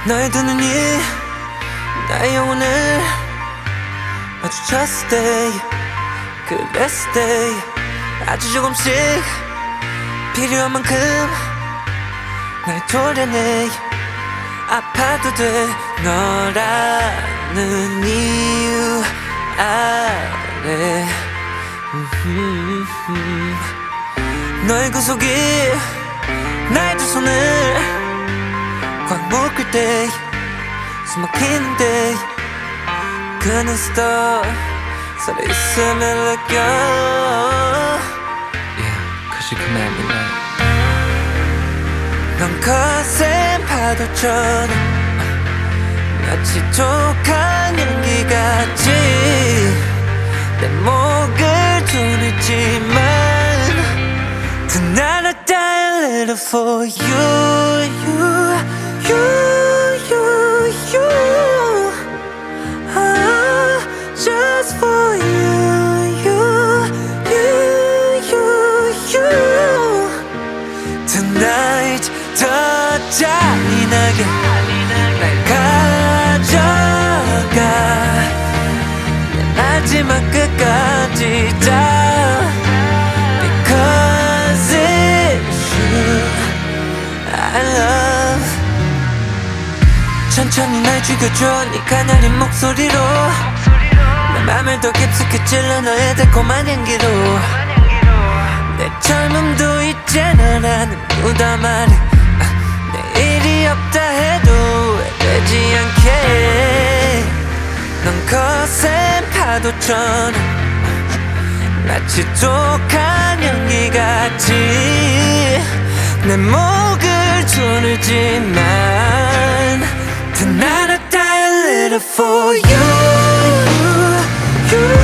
너의 두 눈이 나의 영혼을 마주쳤을 때, 그랬을 때 아주 조금씩 필요한 만큼 날 도려내. 아파도 돼 너라는 이유 아래. 너의 구속이 나의 두 손을 꽉 묶을 때, 숨 막히는데 그 눈썹 살아있음을 느껴. Yeah, cause you command me now. 넌 거센 파도처럼 마치 독한 연기 같이 내 목을 조르지만 Tonight I die a little for you, you just for you Tonight 더 잔인하게 날 가져가. 내 마지막 끝까지 다 Because it's you I love. 천천히 날 죽여줘 네 가녀린 목소리로. 내 맘을 더 깊숙이 찔러 너의 달콤한 향기로. 내 젊음도 이제 너라는 무덤 아래. 내일이 없다 해도 되지 않게. 넌 거센 파도처럼 마치 독한 연기 같이 내 목을 조르지만 Tonight I die a little for you